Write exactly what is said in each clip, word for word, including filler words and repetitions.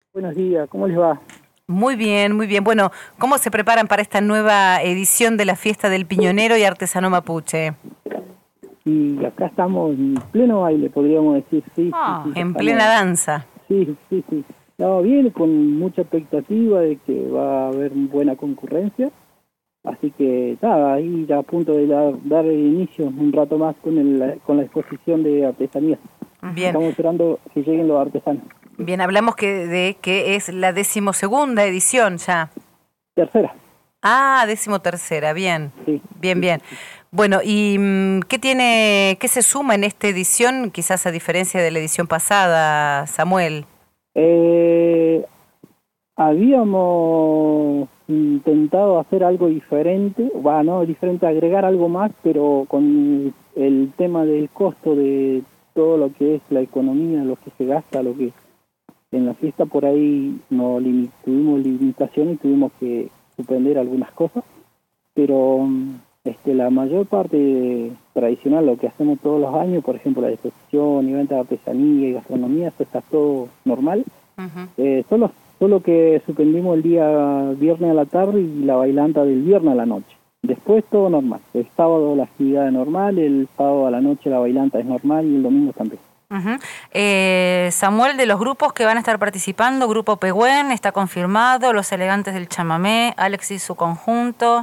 Buenos días, ¿cómo les va? Muy bien, muy bien. Bueno, ¿cómo se preparan para esta nueva edición de la Fiesta del Piñonero y Artesano Mapuche? Y acá estamos en pleno baile, podríamos decir, sí, sí, Ah, sí, en estamos, plena danza. sí, sí, sí. Estamos bien, con mucha expectativa de que va a haber buena concurrencia, así que nada, ahí ya a punto de dar, dar el inicio un rato más con, el, con la exposición de artesanías. Bien, Estamos esperando que lleguen los artesanos. bien, hablamos que de que es la decimosegunda edición ya. Tercera, Ah, decimotercera, bien, sí. bien, Sí, bien. sí, sí. Bueno, ¿y mm, qué tiene, qué se suma en esta edición, quizás a diferencia de la edición pasada, Samuel? Eh, Habíamos intentado hacer algo diferente, va, no diferente, agregar algo más, pero con el tema del costo de todo lo que es la economía, lo que se gasta, lo que en la fiesta por ahí no limi- tuvimos limitaciones y tuvimos que suspender algunas cosas, pero mm, este la mayor parte tradicional, lo que hacemos todos los años, por ejemplo la exposición y venta de artesanía y gastronomía, eso está todo normal. Ujú. Eh, solo, solo que suspendimos el día viernes a la tarde y la bailanta del viernes a la noche. Después todo normal. El sábado la actividad es normal, el sábado a la noche la bailanta es normal y el domingo también. Ujú. Eh, Samuel, de los grupos que van a estar participando, Grupo Pehuen, está confirmado, Los Elegantes del Chamamé, Alex y su conjunto,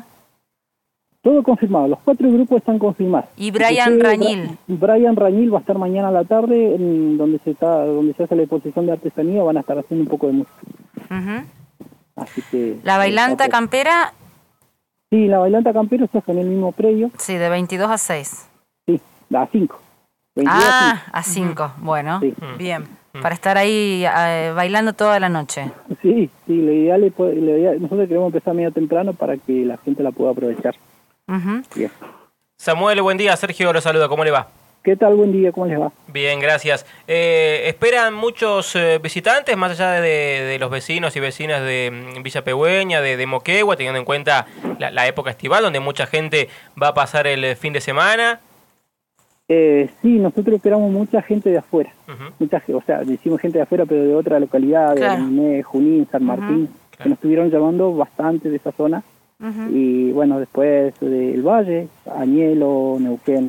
Todo confirmado, los cuatro grupos están confirmados. y Inclusive Brian Bra- Rañil. Brian Rañil va a estar mañana a la tarde, en donde se está, donde se hace la exposición de artesanía, van a estar haciendo un poco de música. Ujú. Así que La está bailanta todo. campera, Sí, la bailanta campero se hace en el mismo predio, sí, de veintidós a seis. sí, a cinco. veintidós a cinco. Ah, a cinco, bueno, Sí. bien, para estar ahí eh, bailando toda la noche. Sí, sí, lo ideal es, poder- lo ideal- nosotros queremos empezar medio temprano para que la gente la pueda aprovechar. Ujú. Bien. Samuel, buen día. Sergio lo saluda. ¿Cómo le va? ¿Qué tal? Buen día, ¿cómo les va? Bien, gracias. Eh, ¿Esperan muchos eh, visitantes, más allá de, de los vecinos y vecinas de mm, Villa Pehuen, de, de Moquegua, teniendo en cuenta la, la época estival, donde mucha gente va a pasar el eh, fin de semana? Eh, sí, nosotros esperamos mucha gente de afuera. Ujú, Mucha, ge- o sea, decimos gente de afuera, pero de otra localidad, de Claro. Ariné, Junín, San Martín, que claro. nos estuvieron llamando bastante de esa zona. Ujú. Y bueno, después del Valle, Añelo, Neuquén.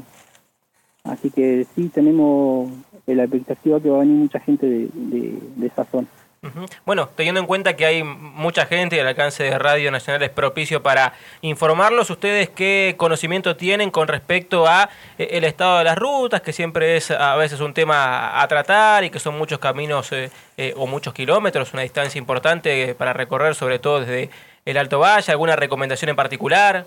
Así que sí, tenemos eh, la expectativa que va a venir mucha gente de, de, de esa zona. Ujú. Bueno, teniendo en cuenta que hay mucha gente y el alcance de Radio Nacional es propicio para informarlos, ¿ustedes qué conocimiento tienen con respecto a eh, el estado de las rutas, que siempre es a veces un tema a tratar y que son muchos caminos eh, eh, o muchos kilómetros, una distancia importante para recorrer, sobre todo desde el Alto Valle? ¿Alguna recomendación en particular?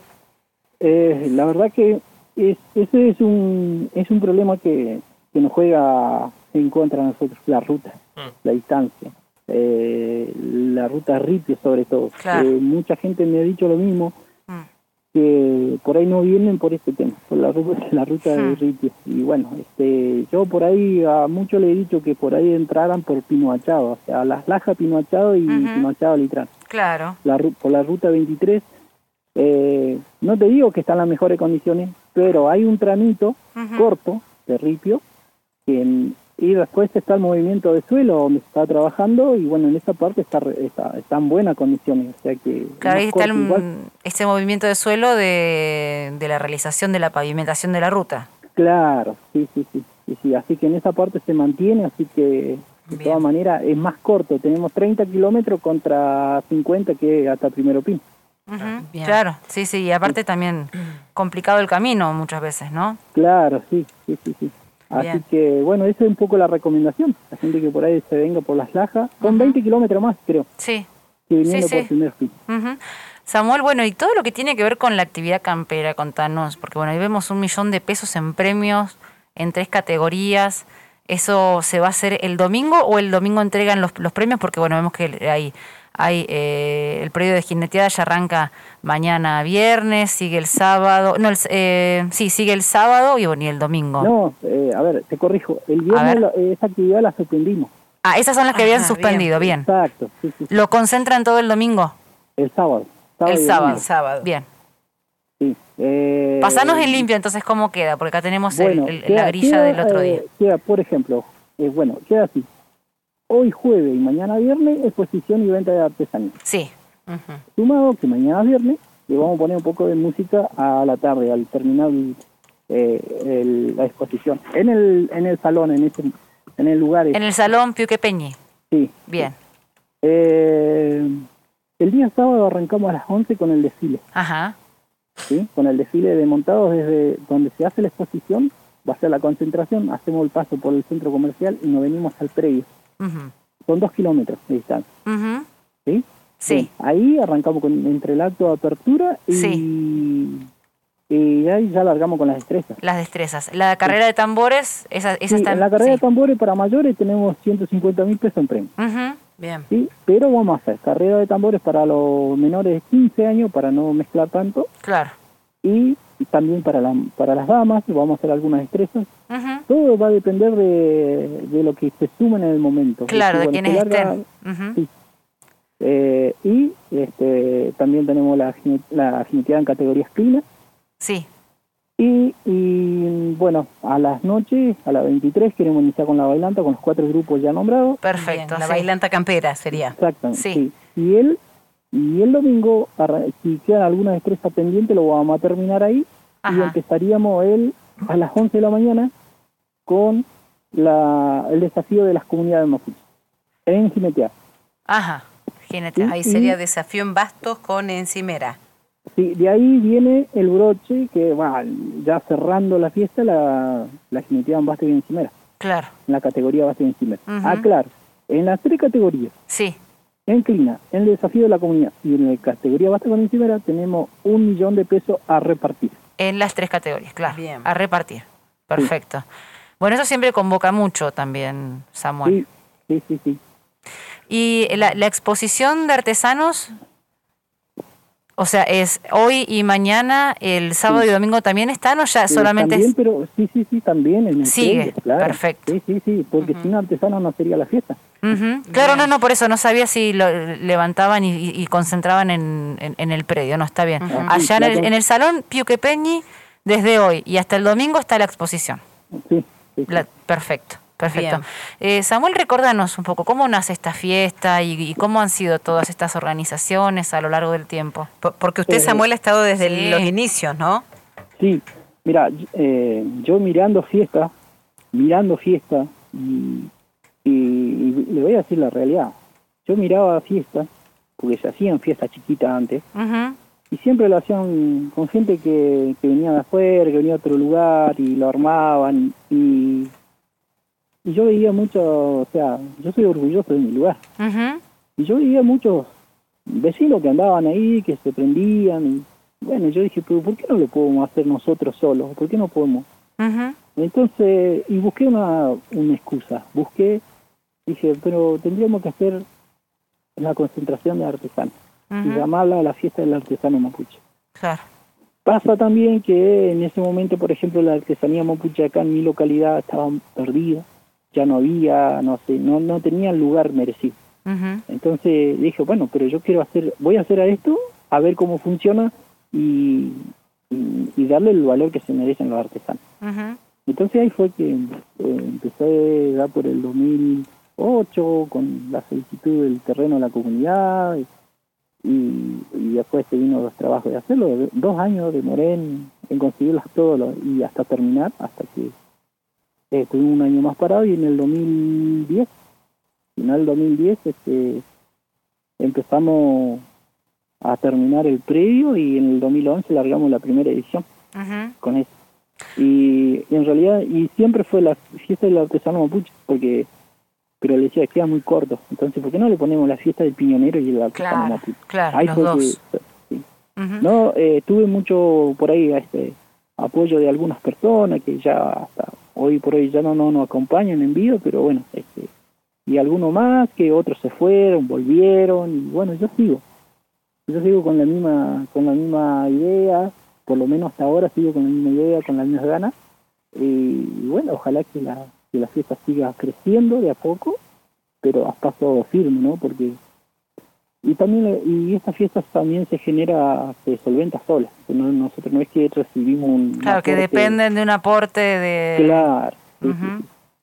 Eh, la verdad que es, ese es un, es un problema que, que nos juega en contra de nosotros, la ruta, Mm. la distancia. Eh, la ruta Ripio sobre todo. Claro. Eh, mucha gente me ha dicho lo mismo, Mm. que por ahí no vienen por este tema, por la ruta, la ruta de Hmm. Ripio. Y bueno, este, yo por ahí a muchos le he dicho que por ahí entraran por Pino Machado, o sea, Las Lajas, Pino Machado y Ujú. Pino Machado Litrán. Claro. La, ru- por la ruta veintitrés, eh, no te digo que está en las mejores condiciones, pero hay un tramito Ujú. corto de Ripio, que en- y después está el movimiento de suelo donde se está trabajando, y bueno, en esa parte está, re- está, está en buenas condiciones, o sea que... Claro, más ahí está corto igual. el, ese movimiento de suelo de, de la realización de la pavimentación de la ruta. Claro, sí, sí, sí, sí, sí, así que en esa parte se mantiene, así que de Bien. todas maneras es más corto, tenemos treinta kilómetros contra cincuenta que hasta Primero Pin. Ujú. Bien. Claro, sí, sí, y aparte también complicado el camino muchas veces, ¿no? Claro, sí, sí, sí, sí. Así Bien. que bueno, esa es un poco la recomendación, la gente que por ahí se venga por Las Lajas, son Ujú. veinte kilómetros más creo, Sí. que viniendo Sí, sí. por Primer Pin. Ujú. Samuel, bueno, y todo lo que tiene que ver con la actividad campera, contanos, porque bueno, ahí vemos un millón de pesos en premios en tres categorías. ¿Eso se va a hacer el domingo o el domingo entregan los, los premios? Porque bueno, vemos que hay, hay eh, el periodo de jineteada ya arranca mañana viernes, sigue el sábado, no, el, eh, sí, sigue el sábado y bueno, y el domingo. No, eh, a ver, te corrijo, el A viernes ver. la- esa actividad la suspendimos. Ah, esas son las que habían Ajá, suspendido, bien. Exacto, sí, sí, sí, ¿Lo concentran todo el domingo? el sábado. El y sábado. domingo, El sábado. Bien. Sí. Eh, Pasanos en limpio, entonces, ¿cómo queda? Porque acá tenemos el- bueno, el- queda- la grilla queda, del otro día. eh, queda, por ejemplo, eh, bueno, queda así. hoy jueves y mañana viernes, exposición y venta de artesanía. Sí. Ujú. Sumado que mañana viernes le vamos a poner un poco de música a la tarde, al terminar eh, el, la exposición. En el en el salón, en ese en el lugar. En el Salón Piuque Peñi. Sí. Bien. Eh, el día sábado arrancamos a las once con el desfile. Ajá. ¿Sí? Con el desfile de montados desde donde se hace la exposición, va a ser la concentración, hacemos el paso por el centro comercial y nos venimos al predio. Uh-huh. Son dos kilómetros de distancia. Uh-huh. ¿Sí? Sí. Bien, ahí arrancamos con, entre el acto de apertura y, Sí. y ahí ya largamos con las destrezas. Las destrezas. La carrera de tambores, esa, esa Sí, está en la carrera sí. de tambores para mayores tenemos ciento cincuenta mil pesos en premio. Ujú. Bien. ¿Sí? Pero vamos a hacer carrera de tambores para los menores de quince años para no mezclar tanto. Claro. Y también para, la, para las damas, vamos a hacer algunas destrezas. Ujú. Todo va a depender de, de lo que se sumen en el momento. Claro, Es de decir, quienes bueno, se larga- estén. Ujú. sí. Eh, y este, también tenemos la, jine- la jineteada en categorías clinas. Sí. Y, y bueno, a las noches, a las veintitrés, queremos iniciar con la bailanta, con los cuatro grupos ya nombrados. Perfecto. Bien, la sí. bailanta campera sería. Exactamente. Sí. Sí. Y el, y el domingo, arra- si quedan alguna destreza pendiente, lo vamos a terminar ahí. Y Ajá. empezaríamos el, a las once de la mañana con la, el desafío de las comunidades mapuches en jinetear. Ajá. Jinete. Sí. Ahí sería desafío en bastos con encimera. Sí, de ahí viene el broche que va ya cerrando la fiesta, la, la jineteada en basto y encimera, Claro. en la categoría basto y encimera. Ujú. Ah, claro, en las tres categorías, Sí. en clina, en el desafío de la comunidad y en la categoría basto con encimera, tenemos un millón de pesos a repartir. En las tres categorías, claro. Bien. A repartir. Perfecto. Bueno, eso siempre convoca mucho también, Samuel. Sí, sí, sí, sí. Y la, la exposición de artesanos, o sea, es hoy y mañana, el sábado Sí. y domingo también están o ya Eh, solamente también, es... pero sí, sí, sí, también en el Sigue, predio, claro. perfecto. Sí, sí, sí, porque Ujú. sin artesanos no sería la fiesta. Ujú. Claro, no, no, por eso no sabía si lo levantaban y, y- y concentraban en, en- en el predio, no, está bien. Ujú. Allá en La el, con- en el Salón Piuque Peñi, desde hoy y hasta el domingo está la exposición. Sí, sí, sí. La- perfecto, perfecto. Bien. Eh, Samuel, recordanos un poco cómo nace esta fiesta y, y cómo han sido todas estas organizaciones a lo largo del tiempo. Por- Porque usted, Eh, Samuel, ha estado desde sí. los inicios, ¿no? Sí, mira, eh, yo mirando fiesta, mirando fiesta, y, y- y le voy a decir la realidad. Yo miraba fiestas, porque se hacían fiestas chiquitas antes, Ujú. y siempre lo hacían con gente que, que venía de afuera, que venía de otro lugar, y lo armaban, y, y yo veía mucho, o sea, yo soy orgulloso de mi lugar, Ujú. y yo veía muchos vecinos que andaban ahí, que se prendían, y bueno, yo dije, pero ¿por qué no lo podemos hacer nosotros solos? ¿Por qué no podemos? Ujú. Entonces, y busqué una, una excusa, busqué, dije, pero tendríamos que hacer la concentración de artesanos y Ujú. llamarla a la fiesta del artesano mapuche. Claro. Pasa también que en ese momento, por ejemplo, la artesanía mapuche acá en mi localidad estaba perdida, ya no había, no sé, no, no tenía el lugar merecido. Ujú. Entonces dije, bueno, pero yo quiero hacer, voy a hacer a esto, a ver cómo funciona y, y, y darle el valor que se merecen los artesanos. Ujú. Entonces ahí fue que eh, empecé ya por el dos mil ocho con la solicitud del terreno de la comunidad y, y después se vino los trabajos de hacerlo. Dos años demoré en, en conseguirlas todo lo- y hasta terminar, hasta que eh, estuve un año más parado y en el dos mil diez, final del dos mil diez, este, empezamos a terminar el predio y en el dos mil once largamos la primera edición Ujú. con eso. Y, y en realidad, y siempre fue la fiesta del artesano mapuche, porque, pero le decía, queda muy corto. Entonces, ¿por qué no le ponemos la fiesta del piñonero y el artesano Claro, mapuche? claro, Ahí los fue dos. que, sí. Ujú. No, eh, tuve mucho por ahí este apoyo de algunas personas que ya hasta hoy por hoy ya no, no nos acompañan en vivo, pero bueno, este, y algunos más que otros se fueron, volvieron, y bueno, yo sigo. Yo sigo con la misma, con la misma idea, por lo menos hasta ahora sigo con la misma idea, con las mismas ganas, y, y bueno, ojalá que la, que la fiesta siga creciendo de a poco, pero a paso firme, ¿no? Porque y también y esta fiesta también se genera, se solventa sola. No, nosotros no es que recibimos un Claro, que aporte- dependen de un aporte de... Claro. sí, sí, Ujú. sí.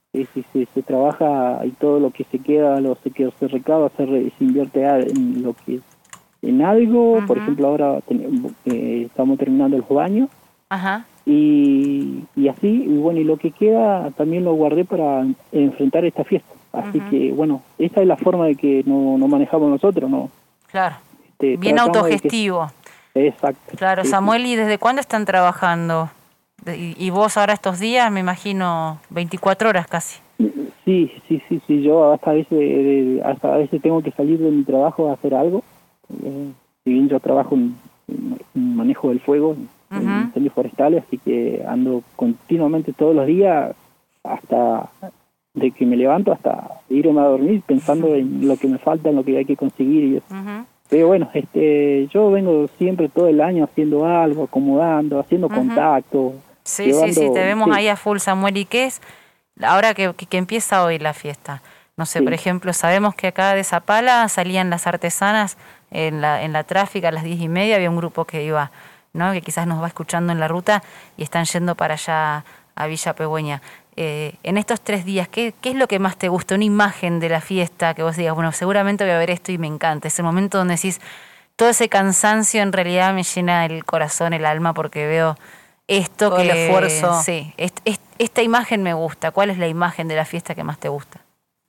Sí, sí, sí, se trabaja y todo lo que se queda, lo que se recaba, se, re- se invierte a- en lo que en algo. Por Ujú. ejemplo, ahora ten- eh, estamos terminando los baños Ajá. y, y así, y bueno, y lo que queda también lo guardé para enfrentar esta fiesta. Así Ujú. que, bueno, esa es la forma de que no, no manejamos nosotros, ¿no? Claro. Este, Bien tratamos de que... autogestivo. Exacto. Claro, sí, sí. Samuel, ¿y desde cuándo están trabajando? De- Y, y vos ahora estos días, me imagino, veinticuatro horas casi. Sí, sí, sí, sí, yo hasta a veces, eh, hasta a veces tengo que salir de mi trabajo a hacer algo. Eh, si bien yo trabajo en, en manejo del fuego, en Ujú. incendios forestales, así que ando continuamente todos los días, hasta de que me levanto hasta irme a dormir pensando en lo que me falta, en lo que hay que conseguir y eso. Ujú. Pero bueno, este, yo vengo siempre todo el año haciendo algo, acomodando, haciendo Ujú. contacto, Sí, sí, sí, te vemos sí, ahí a full, Samuel. ¿Y qué es ahora que, que, que empieza hoy la fiesta? No sé, sí. por ejemplo, sabemos que acá de Zapala salían las artesanas en la, en la tráfica a las diez y media, había un grupo que iba, ¿no? Que quizás nos va escuchando en la ruta y están yendo para allá a Villa Pegüeña. Eh, en estos tres días, ¿qué, ¿qué es lo que más te gusta? Una imagen de la fiesta que vos digas, bueno, seguramente voy a ver esto y me encanta. Es el momento donde decís, todo ese cansancio en realidad me llena el corazón, el alma, porque veo esto Todo que... el esfuerzo. Sí, est- est- esta imagen me gusta. ¿Cuál es la imagen de la fiesta que más te gusta?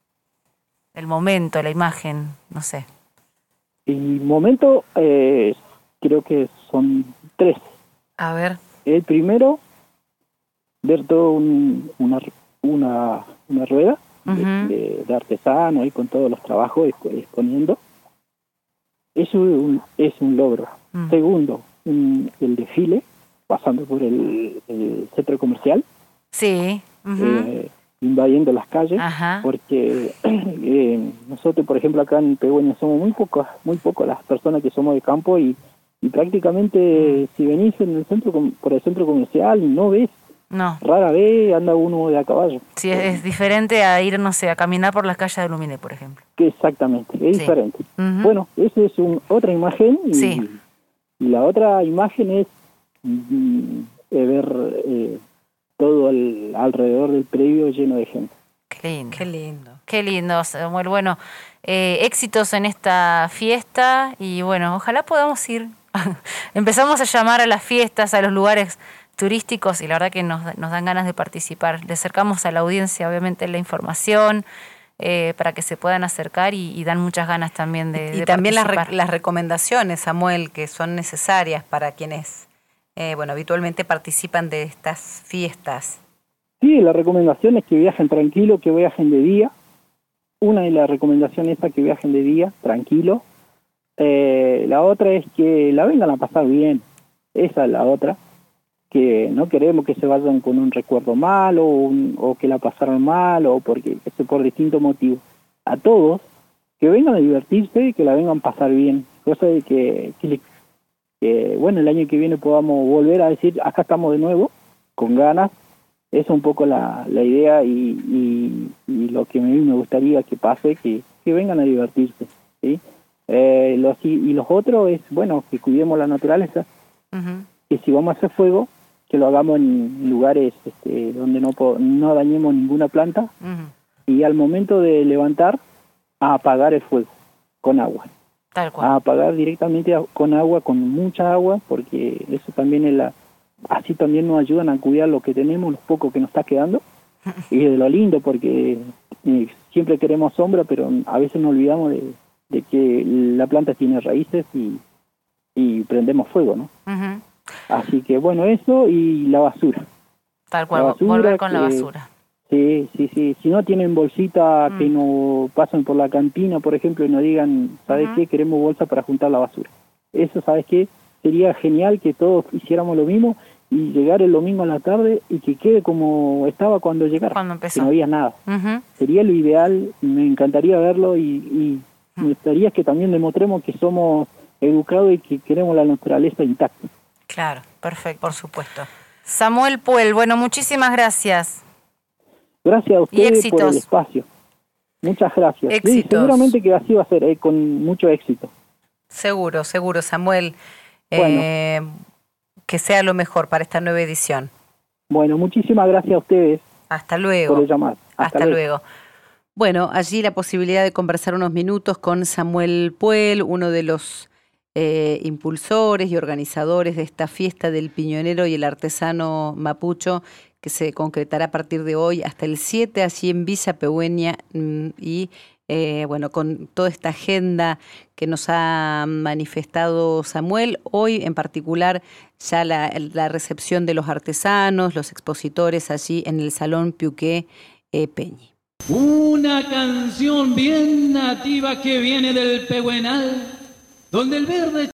El momento, la imagen, no sé. Y momento, eh, creo que son tres. A ver. El primero, ver todo un- una, una, una rueda de, Ujú. de- de artesano ahí con todos los trabajos expo- exponiendo. Eso es un, es un logro. Mm. Segundo, un- el desfile, pasando por el, el centro comercial, Sí. Ujú. eh, invadiendo las calles, Ajá. porque eh, nosotros, por ejemplo, acá en Pegüeña somos muy pocas, muy pocas las personas que somos de campo y, y prácticamente si venís en el centro com- por el centro comercial y no ves, No. rara vez anda uno de a caballo. Sí, es, es diferente a ir, no sé, a caminar por las calles de Luminé, por ejemplo. Que exactamente, es Sí. diferente. Ujú. Bueno, esa es un, otra imagen y, Sí. y la otra imagen es mm, eh, ver eh, todo el, alrededor del predio lleno de gente. Qué lindo. Qué lindo. Qué lindo, Samuel. Bueno, eh, éxitos en esta fiesta y bueno, ojalá podamos ir. Empezamos a llamar a las fiestas, a los lugares turísticos y la verdad que nos, nos dan ganas de participar. Le acercamos a la audiencia, obviamente, la información eh, para que se puedan acercar y, y dan muchas ganas también de, Y de también las, participar. re- las recomendaciones, Samuel, que son necesarias para quienes, eh, bueno, habitualmente participan de estas fiestas. Sí, la recomendación es que viajen tranquilo, que viajen de día. Una de las recomendaciones es que viajen de día, tranquilo. Eh, la otra es que la vengan a pasar bien. Esa es la otra. Que no queremos que se vayan con un recuerdo malo o, un- o que la pasaron mal o porque eso por distintos motivos. A todos, que vengan a divertirse y que la vengan a pasar bien. Cosa de que, que, le- que, bueno, el año que viene podamos volver a decir, acá estamos de nuevo, con ganas. Esa es un poco la, la idea y, y, y lo que a mí me gustaría que pase, que, que vengan a divertirse, ¿sí? Eh, los, y, y los otros es, bueno, que cuidemos la naturaleza, Ujú. que si vamos a hacer fuego, que lo hagamos en lugares este, donde no, po- no dañemos ninguna planta Ujú. y al momento de levantar, a apagar el fuego con agua. Tal cual. A apagar directamente a- con agua, con mucha agua, porque eso también es la... Así también nos ayudan a cuidar lo que tenemos, los pocos que nos está quedando. Y de lo lindo, porque eh, siempre queremos sombra, pero a veces nos olvidamos de, de que la planta tiene raíces y, y prendemos fuego, ¿no? Ujú. Así que bueno, eso y la basura. Tal cual, La basura volver con la que- basura. Sí, sí, sí. Si no tienen bolsita, Mm. que no pasen por la cantina, por ejemplo, y nos digan, ¿sabes Ujú. qué? Queremos bolsa para juntar la basura. Eso, ¿sabes qué? Sería genial que todos hiciéramos lo mismo y llegar el domingo a la tarde y que quede como estaba cuando llegaron. Cuando empezó. Que no había nada. Ujú. Sería lo ideal, me encantaría verlo y, y me gustaría que también demostremos que somos educados y que queremos la naturaleza intacta. Claro, perfecto, por supuesto. Samuel Puel, bueno, muchísimas gracias. Gracias a ustedes por éxitos. el espacio. Muchas gracias. Sí, Éxitos. seguramente que así va a ser, eh, con mucho éxito. Seguro, seguro, Samuel. Bueno. Eh, que sea lo mejor para esta nueva edición. Bueno, muchísimas gracias a ustedes Hasta por luego. el llamado. Hasta, Hasta luego. luego. Bueno, allí la posibilidad de conversar unos minutos con Samuel Puel, uno de los eh, impulsores y organizadores de esta fiesta del piñonero y el artesano mapucho, que se concretará a partir de hoy hasta el siete, allí en Villa Peueña, y eh, bueno, con toda esta agenda que nos ha manifestado Samuel, hoy en particular ya la, la recepción de los artesanos, los expositores allí en el Salón Piuqué eh, Peñi. Una canción bien nativa que viene del Pehuenal, donde el verde